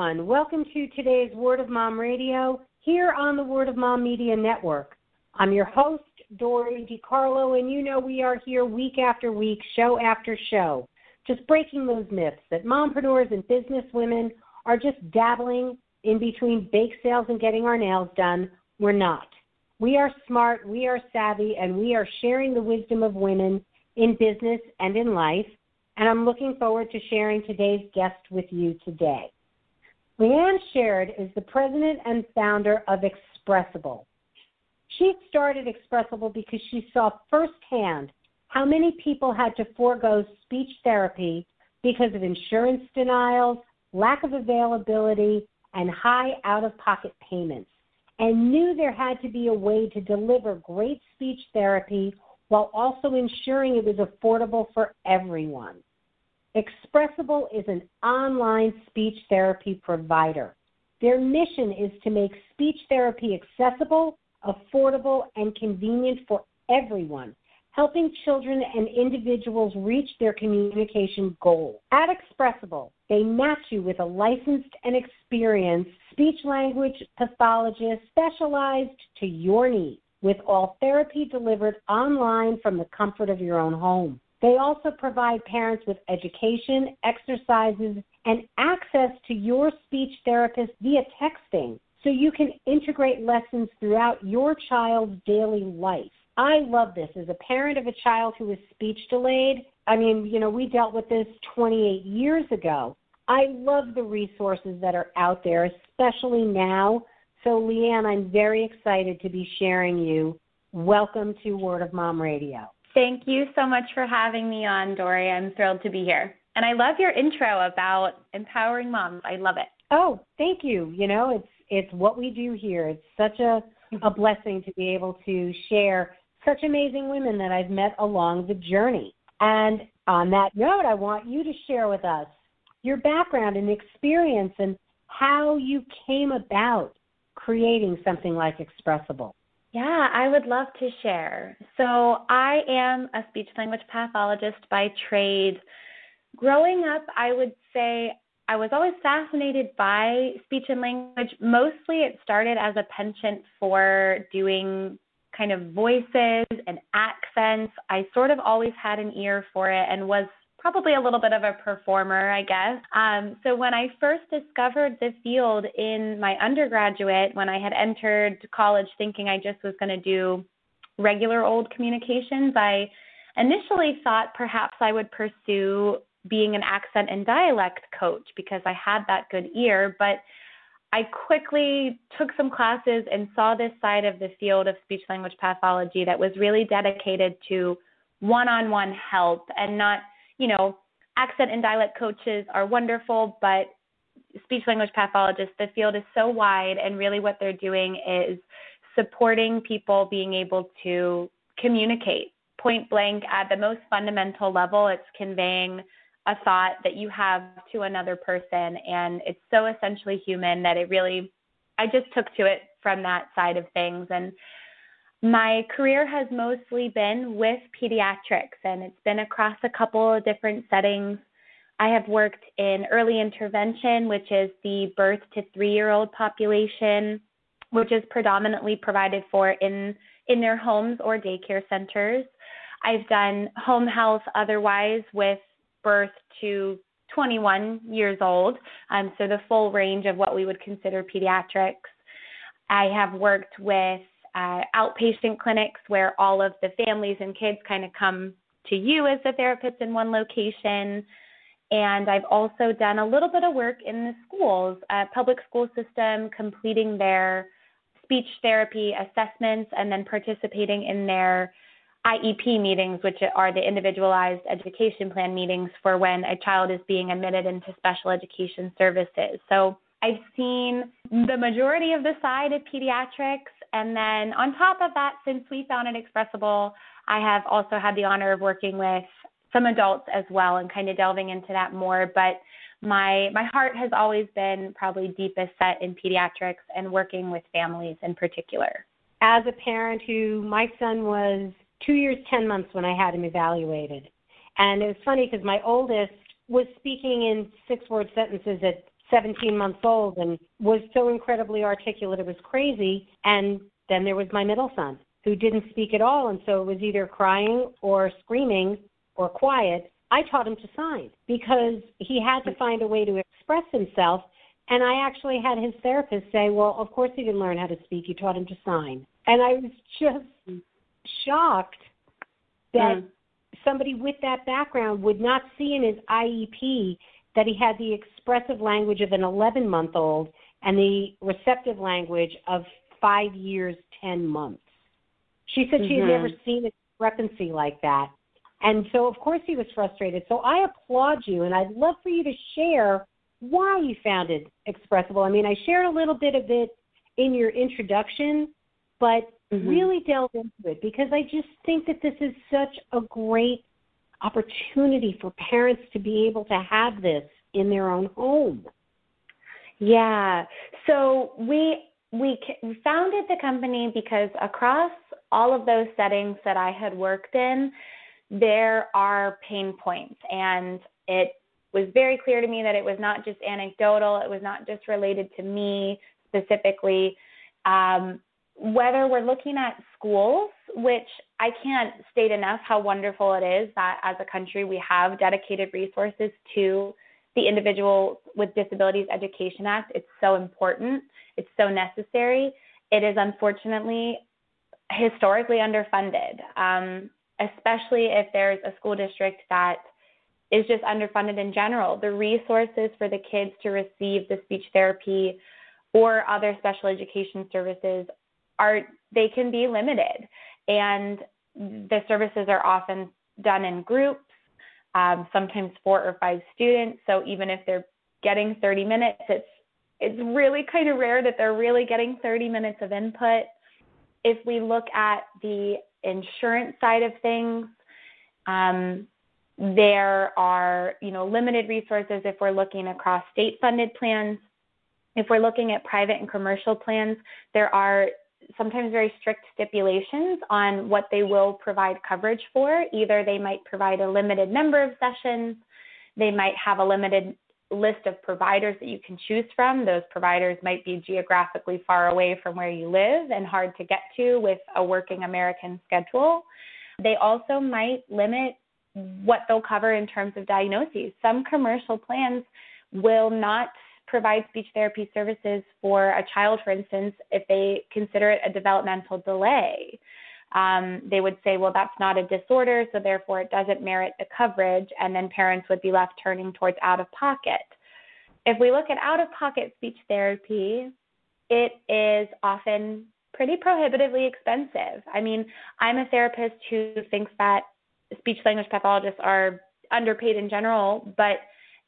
everyone. Welcome to today's Word of Mom Radio here on the Word of Mom Media Network. I'm your host, Dori DiCarlo, and you know we are here week after week, show after show, just breaking those myths that mompreneurs and business women are just dabbling in between bake sales and getting our nails done. We're not. We are smart, we are savvy, and we are sharing the wisdom of women in business and in life. And I'm looking forward to sharing today's guest with you today. Leanne Sherrod is the president and founder of Expressible. She started Expressible because she saw firsthand how many people had to forego speech therapy because of insurance denials, lack of availability, and high out-of-pocket payments, and knew there had to be a way to deliver great speech therapy while also ensuring it was affordable for everyone. Expressible is an online speech therapy provider. Their mission is to make speech therapy accessible, affordable, and convenient for everyone, helping children and individuals reach their communication goals. At Expressible, they match you with a licensed and experienced speech-language pathologist specialized to your needs, with all therapy delivered online from the comfort of your own home. They also provide parents with education, exercises, and access to your speech therapist via texting, so you can integrate lessons throughout your child's daily life. I love this. As a parent of a child who is speech delayed, we dealt with this 28 years ago. I love the resources that are out there, especially now. So, Leanne, I'm very excited to be sharing you. Welcome to Word of Mom Radio. Thank you so much for having me on, Dori. I'm thrilled to be here. And I love your intro about empowering moms. I love it. Oh, thank you. It's what we do here. It's such a blessing to be able to share such amazing women that I've met along the journey. And on that note, I want you to share with us your background and experience and how you came about creating something like Expressible. Yeah, I would love to share. So I am a speech language pathologist by trade. Growing up, I would say I was always fascinated by speech and language. Mostly it started as a penchant for doing kind of voices and accents. I sort of always had an ear for it and was probably a little bit of a performer, I guess. So when I first discovered the field in my undergraduate, when I had entered college thinking I just was going to do regular old communications, I initially thought perhaps I would pursue being an accent and dialect coach because I had that good ear, but I quickly took some classes and saw this side of the field of speech-language pathology that was really dedicated to one-on-one help and not, accent and dialect coaches are wonderful, but speech-language pathologists, the field is so wide, and really what they're doing is supporting people being able to communicate point blank at the most fundamental level. It's conveying a thought that you have to another person, and it's so essentially human that I just took to it from that side of things. And my career has mostly been with pediatrics, and it's been across a couple of different settings. I have worked in early intervention, which is the birth to 3-year-old population, which is predominantly provided for in their homes or daycare centers. I've done home health otherwise with birth to 21 years old, so the full range of what we would consider pediatrics. I have worked with outpatient clinics where all of the families and kids kind of come to you as the therapist in one location. And I've also done a little bit of work in the schools, public school system, completing their speech therapy assessments and then participating in their IEP meetings, which are the individualized education plan meetings for when a child is being admitted into special education services. So I've seen the majority of the side of pediatrics. And then on top of that, since we founded Expressible, I have also had the honor of working with some adults as well and kind of delving into that more. But my heart has always been probably deepest set in pediatrics and working with families in particular. As a parent my son was 2 years, 10 months when I had him evaluated. And it was funny because my oldest was speaking in 6-word sentences at 17 months old and was so incredibly articulate it was crazy. And then there was my middle son who didn't speak at all, and so it was either crying or screaming or quiet. I taught him to sign because he had to find a way to express himself. And I actually had his therapist say, well, of course he didn't learn how to speak. You taught him to sign. And I was just shocked that somebody with that background would not see in his IEP that he had the expressive language of an 11-month-old and the receptive language of 5 years, 10 months. She said she had never seen a discrepancy like that. And so, of course, he was frustrated. So I applaud you, and I'd love for you to share why you found it expressible. I mean, I shared a little bit of it in your introduction, but really delve into it because I just think that this is such a great opportunity for parents to be able to have this in their own home. Yeah. So we founded the company because across all of those settings that I had worked in, there are pain points, and it was very clear to me that it was not just anecdotal, it was not just related to me specifically. Whether we're looking at schools, which I can't state enough how wonderful it is that as a country we have dedicated resources to the Individuals with Disabilities Education Act. It's so important. It's so necessary. It is unfortunately historically underfunded, especially if there's a school district that is just underfunded in general. The resources for the kids to receive the speech therapy or other special education services they can be limited. And the services are often done in groups, sometimes 4 or 5 students. So even if they're getting 30 minutes, it's really kind of rare that they're really getting 30 minutes of input. If we look at the insurance side of things, there are, limited resources if we're looking across state-funded plans. If we're looking at private and commercial plans, there are sometimes very strict stipulations on what they will provide coverage for. Either they might provide a limited number of sessions, they might have a limited list of providers that you can choose from. Those providers might be geographically far away from where you live and hard to get to with a working American schedule. They also might limit what they'll cover in terms of diagnoses. Some commercial plans will not provide speech therapy services for a child, for instance, if they consider it a developmental delay. They would say, well, that's not a disorder, so therefore it doesn't merit the coverage, and then parents would be left turning towards out-of-pocket. If we look at out-of-pocket speech therapy, it is often pretty prohibitively expensive. I mean, I'm a therapist who thinks that speech language pathologists are underpaid in general, but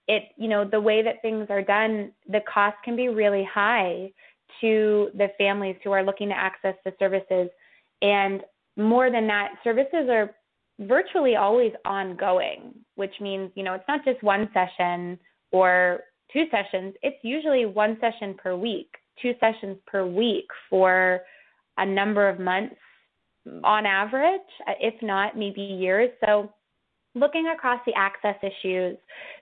the way that things are done, the cost can be really high to the families who are looking to access the services. And more than that, services are virtually always ongoing, which means, it's not just one session or 2 sessions. It's usually 1 session per week, 2 sessions per week for a number of months on average, if not maybe years. So looking across the access issues,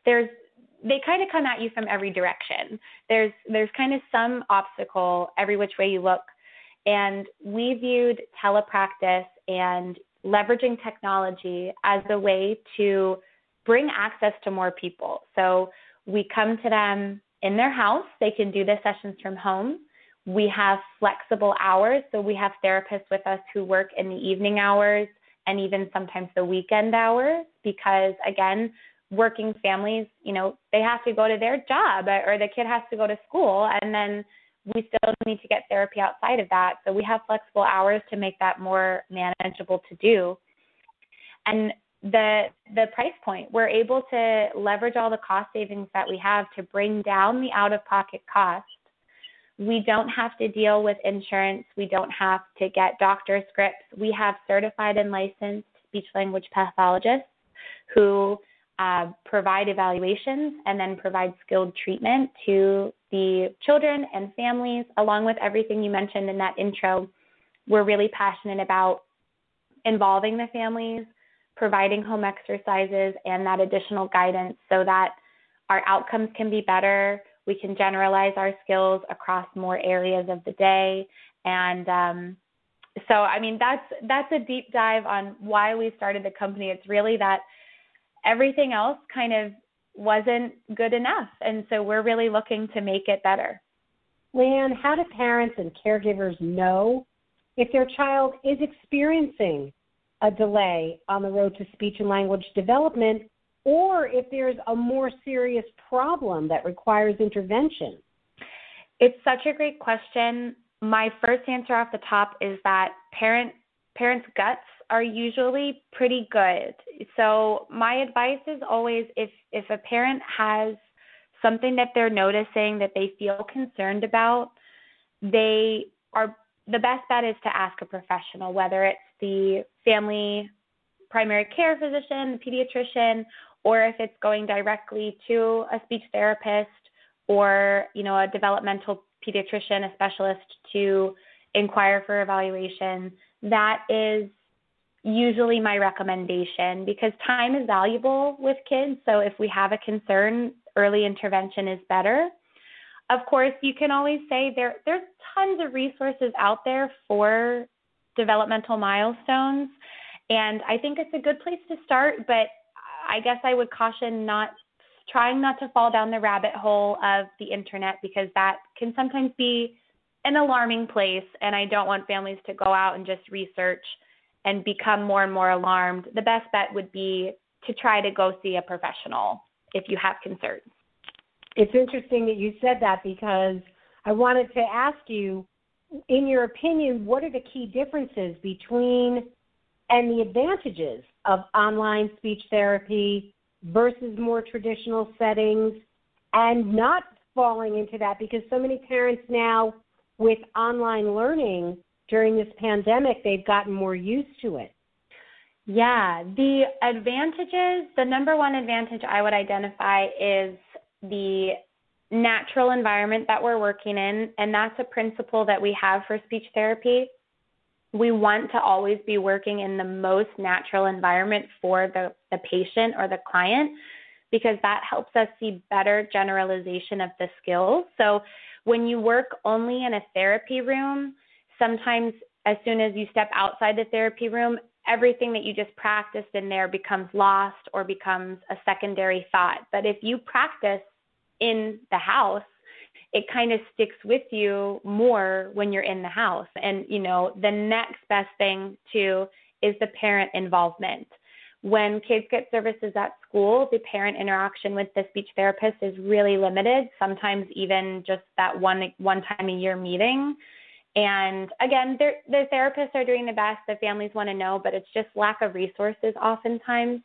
they kind of come at you from every direction. There's kind of some obstacle every which way you look. And we viewed telepractice and leveraging technology as a way to bring access to more people. So we come to them in their house. They can do the sessions from home. We have flexible hours. So we have therapists with us who work in the evening hours and even sometimes the weekend hours because, again, working families, they have to go to their job or the kid has to go to school, and then we still need to get therapy outside of that. So we have flexible hours to make that more manageable to do. And the price point, we're able to leverage all the cost savings that we have to bring down the out-of-pocket cost. We don't have to deal with insurance. We don't have to get doctor scripts. We have certified and licensed speech-language pathologists who provide evaluations and then provide skilled treatment to the children and families, along with everything you mentioned in that intro. We're really passionate about involving the families, providing home exercises, and that additional guidance so that our outcomes can be better. We can generalize our skills across more areas of the day. And so, I mean, that's a deep dive on why we started the company. It's really that everything else kind of wasn't good enough. And so we're really looking to make it better. Leanne, how do parents and caregivers know if their child is experiencing a delay on the road to speech and language development, or if there's a more serious problem that requires intervention? It's such a great question. My first answer off the top is that parents' guts are usually pretty good. So my advice is always, if a parent has something that they're noticing that they feel concerned about, the best bet is to ask a professional, whether it's the family primary care physician, the pediatrician, or if it's going directly to a speech therapist or, a developmental pediatrician, a specialist, to inquire for evaluation. That is usually my recommendation, because time is valuable with kids. So if we have a concern, early intervention is better. Of course, you can always say there's tons of resources out there for developmental milestones, and I think it's a good place to start, but I guess I would caution trying not to fall down the rabbit hole of the internet, because that can sometimes be an alarming place, and I don't want families to go out and just research and become more and more alarmed. The best bet would be to try to go see a professional if you have concerns. It's interesting that you said that, because I wanted to ask you, in your opinion, what are the key differences between and the advantages of online speech therapy versus more traditional settings, and not falling into that, because so many parents now with online learning during this pandemic, they've gotten more used to it. Yeah, the advantages, the number one advantage I would identify is the natural environment that we're working in, and that's a principle that we have for speech therapy. We want to always be working in the most natural environment for the patient or the client, because that helps us see better generalization of the skills. So when you work only in a therapy room, sometimes as soon as you step outside the therapy room, everything that you just practiced in there becomes lost or becomes a secondary thought. But if you practice in the house, it kind of sticks with you more when you're in the house. And, the next best thing too is the parent involvement. When kids get services at school, the parent interaction with the speech therapist is really limited, sometimes even just that one time a year meeting. And again, the therapists are doing the best, the families want to know, but it's just lack of resources oftentimes.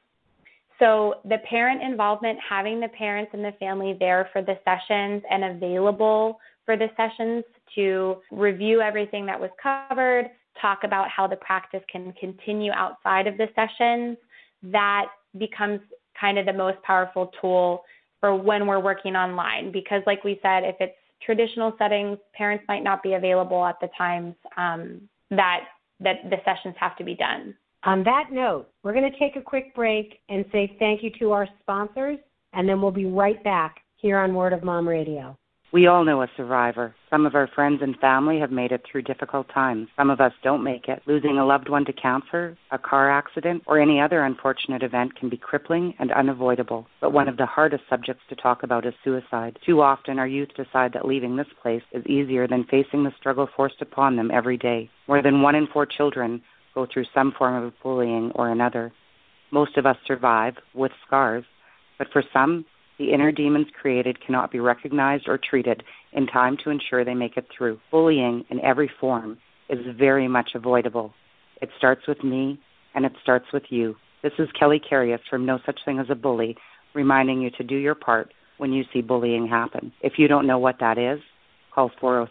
So the parent involvement, having the parents and the family there for the sessions and available for the sessions to review everything that was covered, talk about how the practice can continue outside of the sessions, that becomes kind of the most powerful tool for when we're working online. Because like we said, if it's traditional settings, parents might not be available at the times that the sessions have to be done. On that note, we're going to take a quick break and say thank you to our sponsors, and then we'll be right back here on Word of Mom Radio. We all know a survivor. Some of our friends and family have made it through difficult times. Some of us don't make it. Losing a loved one to cancer, a car accident, or any other unfortunate event can be crippling and unavoidable. But one of the hardest subjects to talk about is suicide. Too often our youth decide that leaving this place is easier than facing the struggle forced upon them every day. More than 1 in 4 children go through some form of bullying or another. Most of us survive with scars, but for some, the inner demons created cannot be recognized or treated in time to ensure they make it through. Bullying in every form is very much avoidable. It starts with me, and it starts with you. This is Kelly Carius from No Such Thing as a Bully, reminding you to do your part when you see bullying happen. If you don't know what that is, call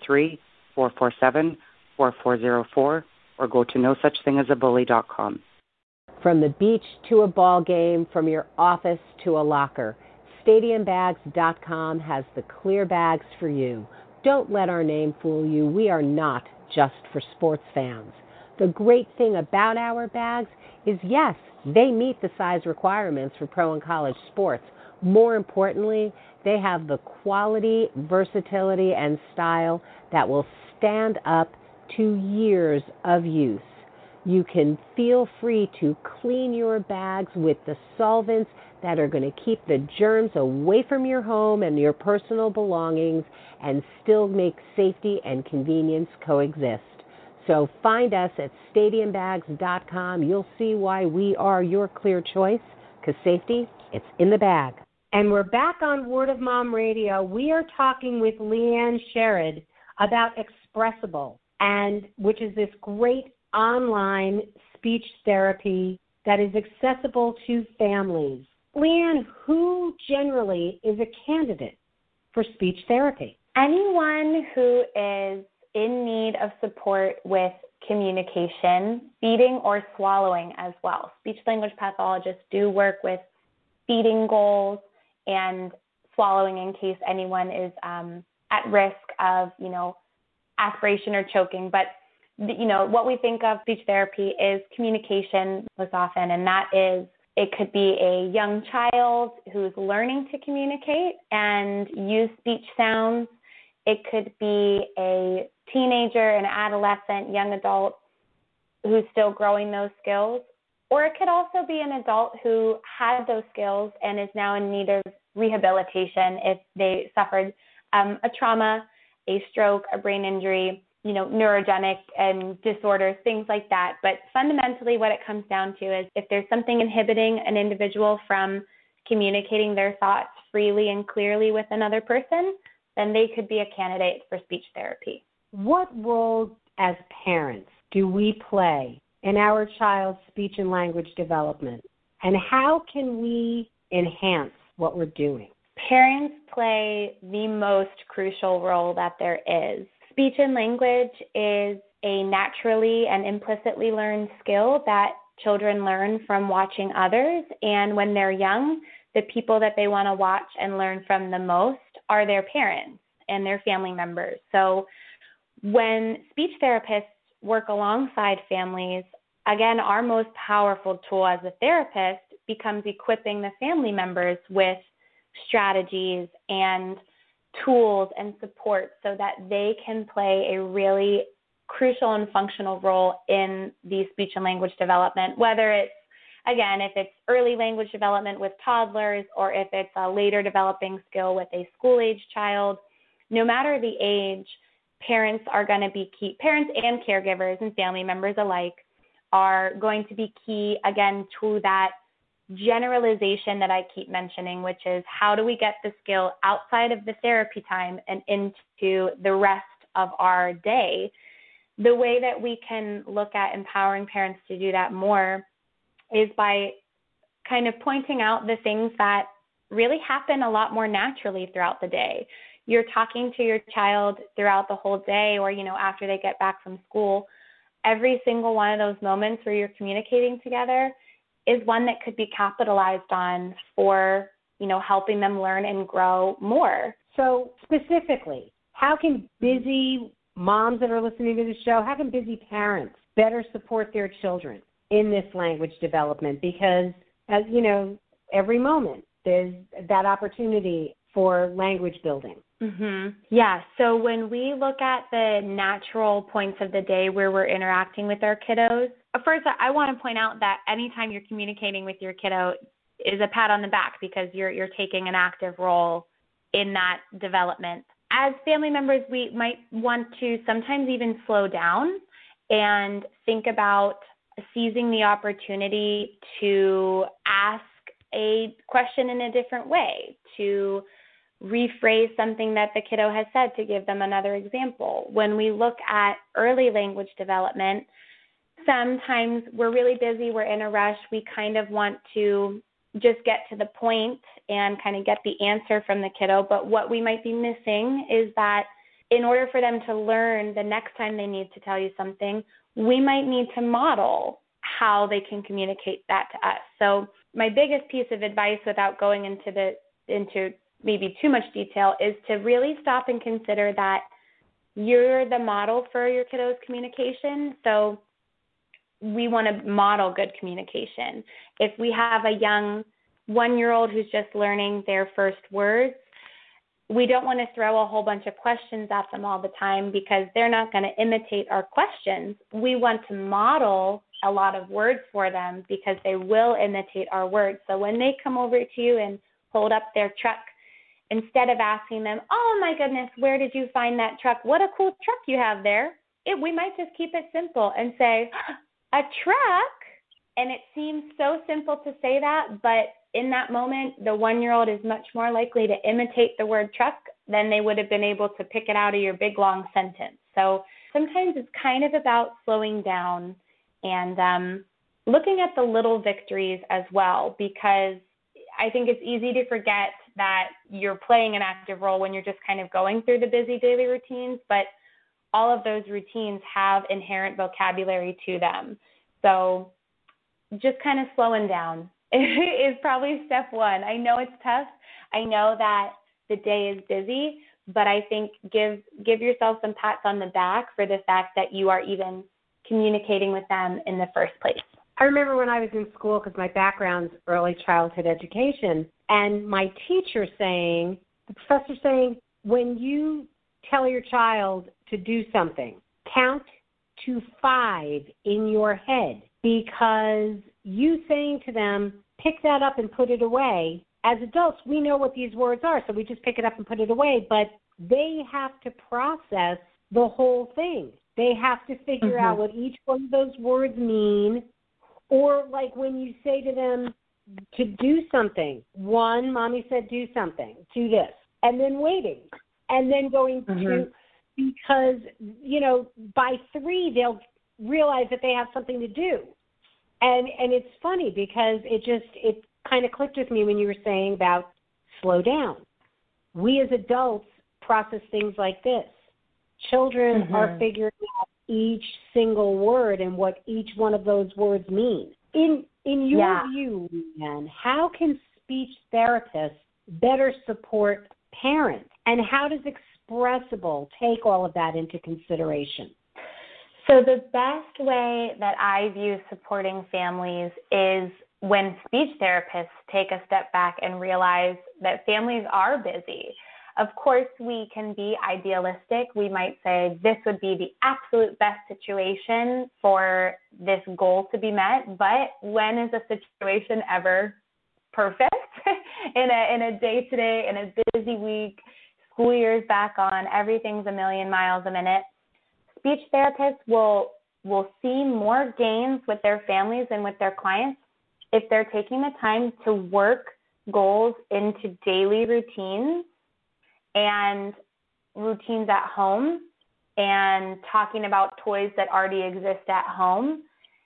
403-447-4404 or go to nosuchthingasabully.com. From the beach to a ball game, from your office to a locker, StadiumBags.com has the clear bags for you. Don't let our name fool you. We are not just for sports fans. The great thing about our bags is, yes, they meet the size requirements for pro and college sports, More importantly, they have the quality, versatility, and style that will stand up to years of use. You can feel free to clean your bags with the solvents that are going to keep the germs away from your home and your personal belongings and still make safety and convenience coexist. So find us at stadiumbags.com. You'll see why we are your clear choice, because safety, it's in the bag. And we're back on Word of Mom Radio. We are talking with Leanne Sherrod about Expressible, and which is this great online speech therapy that is accessible to families. Leanne, who generally is a candidate for speech therapy? Anyone who is in need of support with communication, feeding or swallowing as well. Speech language pathologists do work with feeding goals and swallowing in case anyone is at risk of, aspiration or choking. But, what we think of speech therapy is communication most often, and that is, it could be a young child who's learning to communicate and use speech sounds. It could be a teenager, an adolescent, young adult who's still growing those skills. Or it could also be an adult who had those skills and is now in need of rehabilitation if they suffered a trauma, a stroke, a brain injury, neurogenic and disorders, things like that. But fundamentally what it comes down to is if there's something inhibiting an individual from communicating their thoughts freely and clearly with another person, then they could be a candidate for speech therapy. What role as parents do we play in our child's speech and language development? And how can we enhance what we're doing? Parents play the most crucial role that there is. Speech and language is a naturally and implicitly learned skill that children learn from watching others. And when they're young, the people that they want to watch and learn from the most are their parents and their family members. So when speech therapists work alongside families, again, our most powerful tool as a therapist becomes equipping the family members with strategies and tools and support so that they can play a really crucial and functional role in the speech and language development, whether it's, again, if it's early language development with toddlers or if it's a later developing skill with a school-age child. No matter the age, parents are going to be key. Parents and caregivers and family members alike are going to be key, again, to that generalization that I keep mentioning, which is how do we get the skill outside of the therapy time and into the rest of our day. The way that we can look at empowering parents to do that more is by kind of pointing out the things that really happen a lot more naturally throughout the day. You're talking to your child throughout the whole day or, after they get back from school. Every single one of those moments where you're communicating together is one that could be capitalized on for, helping them learn and grow more. So specifically, how can busy moms that are listening to the show, how can busy parents better support their children in this language development? Because, as you know, every moment there's that opportunity for language building. Mm-hmm. Yeah, so when we look at the natural points of the day where we're interacting with our kiddos, first I want to point out that anytime you're communicating with your kiddo is a pat on the back because you're taking an active role in that development. As family members, we might want to sometimes even slow down and think about seizing the opportunity to ask a question in a different way, to rephrase something that the kiddo has said to give them another example. When we look at early language development, sometimes we're really busy, we're in a rush, we kind of want to just get to the point and kind of get the answer from the kiddo. But what we might be missing is that in order for them to learn the next time they need to tell you something, we might need to model how they can communicate that to us. So my biggest piece of advice, without going into maybe too much detail, is to really stop and consider that you're the model for your kiddo's communication. So we want to model good communication. If we have a young 1-year-old who's just learning their first words, we don't want to throw a whole bunch of questions at them all the time because they're not going to imitate our questions. We want to model a lot of words for them because they will imitate our words. So when they come over to you and hold up their truck, instead of asking them, oh my goodness, where did you find that truck? What a cool truck you have there. We might just keep it simple and say, a truck? And it seems so simple to say that, but in that moment, the 1-year-old is much more likely to imitate the word truck than they would have been able to pick it out of your big, long sentence. So sometimes it's kind of about slowing down and looking at the little victories as well, because I think it's easy to forget that you're playing an active role when you're just kind of going through the busy daily routines, but all of those routines have inherent vocabulary to them. So just kind of slowing down is probably step one. I know it's tough. I know that the day is busy, but I think give yourself some pats on the back for the fact that you are even communicating with them in the first place. I remember when I was in school, because my background's early childhood education, and my teacher saying, the professor saying, when you tell your child to do something, count to 5 in your head, because you saying to them, pick that up and put it away. As adults, we know what these words are, so we just pick it up and put it away, but they have to process the whole thing. They have to figure out what each one of those words mean, or like when you say to them to do something, one, mommy said do something, do this, and then waiting, and then going to, because, by 3, they'll realize that they have something to do. And it's funny because it kind of clicked with me when you were saying about slow down. We as adults process things like this. Children are figuring out each single word and what each one of those words mean. In your view, Leanne, how can speech therapists better support parents? And how does Expressible take all of that into consideration? So the best way that I view supporting families is when speech therapists take a step back and realize that families are busy. Of course, we can be idealistic. We might say this would be the absolute best situation for this goal to be met, but when is a situation ever perfect? in a day-to-day, in a busy week, school year's back on, everything's a million miles a minute. Speech therapists will see more gains with their families and with their clients if they're taking the time to work goals into daily routines and routines at home and talking about toys that already exist at home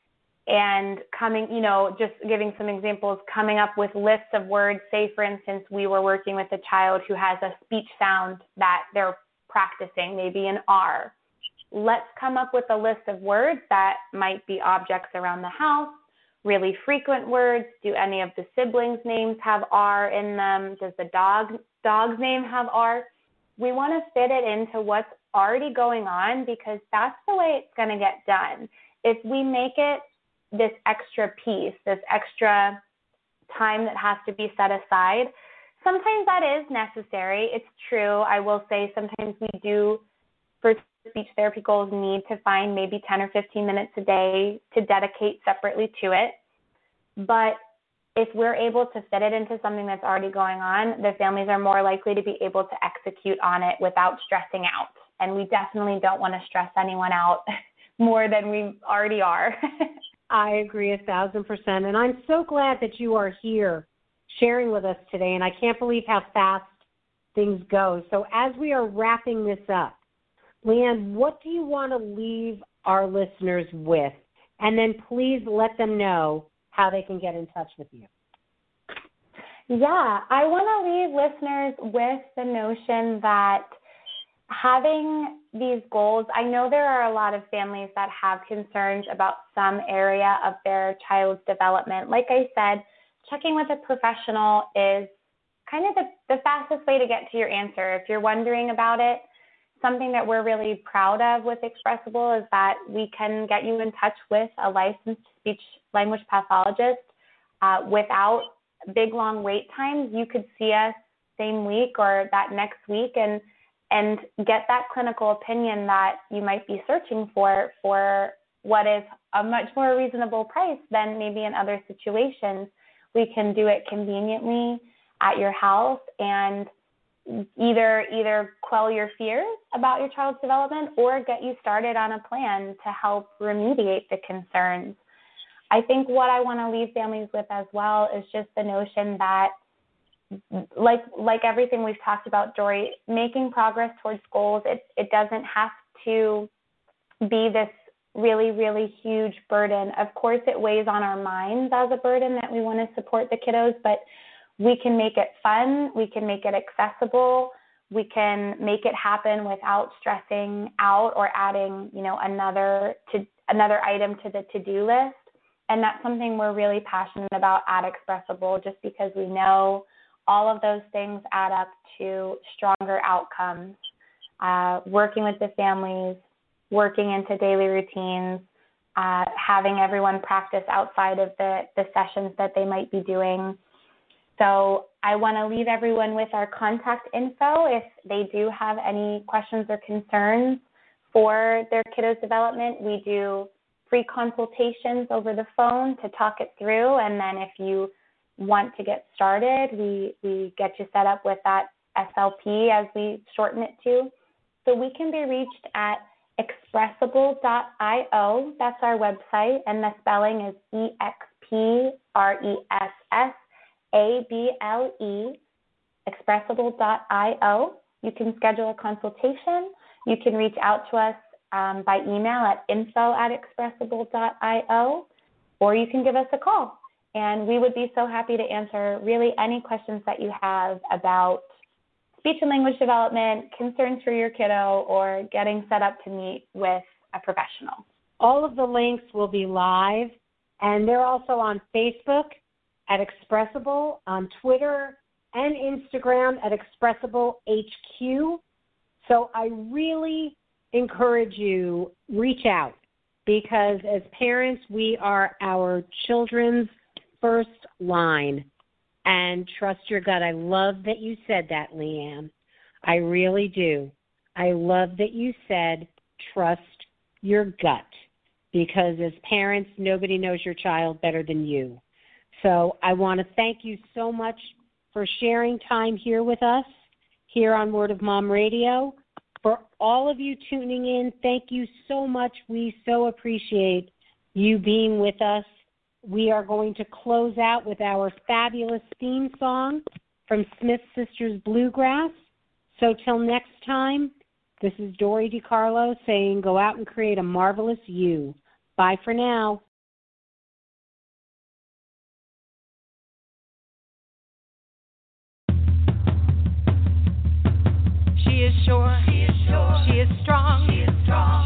and just giving some examples, coming up with lists of words. Say, for instance, we were working with a child who has a speech sound that they're practicing, maybe an R. Let's come up with a list of words that might be objects around the house, really frequent words. Do any of the siblings' names have R in them? Does the dog's name have R? We want to fit it into what's already going on because that's the way it's going to get done. If we make it this extra piece, this extra time that has to be set aside, sometimes that is necessary. It's true. I will say sometimes we do, for speech therapy goals, need to find maybe 10 or 15 minutes a day to dedicate separately to it. But if we're able to fit it into something that's already going on, the families are more likely to be able to execute on it without stressing out. And we definitely don't want to stress anyone out more than we already are. I agree 1,000%. And I'm so glad that you are here sharing with us today. And I can't believe how fast things go. So as we are wrapping this up, Leanne, what do you want to leave our listeners with? And then please let them know how they can get in touch with you. Yeah, I want to leave listeners with the notion that having these goals, I know there are a lot of families that have concerns about some area of their child's development. Like I said, checking with a professional is kind of the fastest way to get to your answer. If you're wondering about it, something that we're really proud of with Expressible is that we can get you in touch with a licensed speech language pathologist without big, long wait times, you could see us same week or that next week and get that clinical opinion that you might be searching for what is a much more reasonable price than maybe in other situations. We can do it conveniently at your house and either quell your fears about your child's development or get you started on a plan to help remediate the concerns. I think what I want to leave families with as well is just the notion that, like everything we've talked about, Dory, making progress towards goals, it doesn't have to be this really, really huge burden. Of course, it weighs on our minds as a burden that we want to support the kiddos, but we can make it fun, we can make it accessible, we can make it happen without stressing out or adding, another item to the to-do list. And that's something we're really passionate about at Expressible, just because we know all of those things add up to stronger outcomes. Working with the families, working into daily routines, having everyone practice outside of the sessions that they might be doing. So I want to leave everyone with our contact info if they do have any questions or concerns for their kiddos' development. We do free consultations over the phone to talk it through, and then if you want to get started, we get you set up with that SLP, as we shorten it to. So we can be reached at expressible.io. That's our website, and the spelling is EXPRESSABLE, expressible.io. You can schedule a consultation. You can reach out to us by email at info@expressible.io, or you can give us a call. And we would be so happy to answer really any questions that you have about speech and language development, concerns for your kiddo, or getting set up to meet with a professional. All of the links will be live, and they're also on Facebook at Expressible, on Twitter and Instagram at Expressible HQ. So I really encourage you, reach out, because as parents, we are our children's first line. And trust your gut. I love that you said that, Leanne. I really do. I love that you said trust your gut, because as parents, nobody knows your child better than you. So I want to thank you so much for sharing time here with us, here on Word of Mom Radio. For all of you tuning in, thank you so much. We so appreciate you being with us. We are going to close out with our fabulous theme song from Smith Sisters Bluegrass. So till next time, this is Dory DiCarlo saying go out and create a marvelous you. Bye for now. She is sure, she is strong,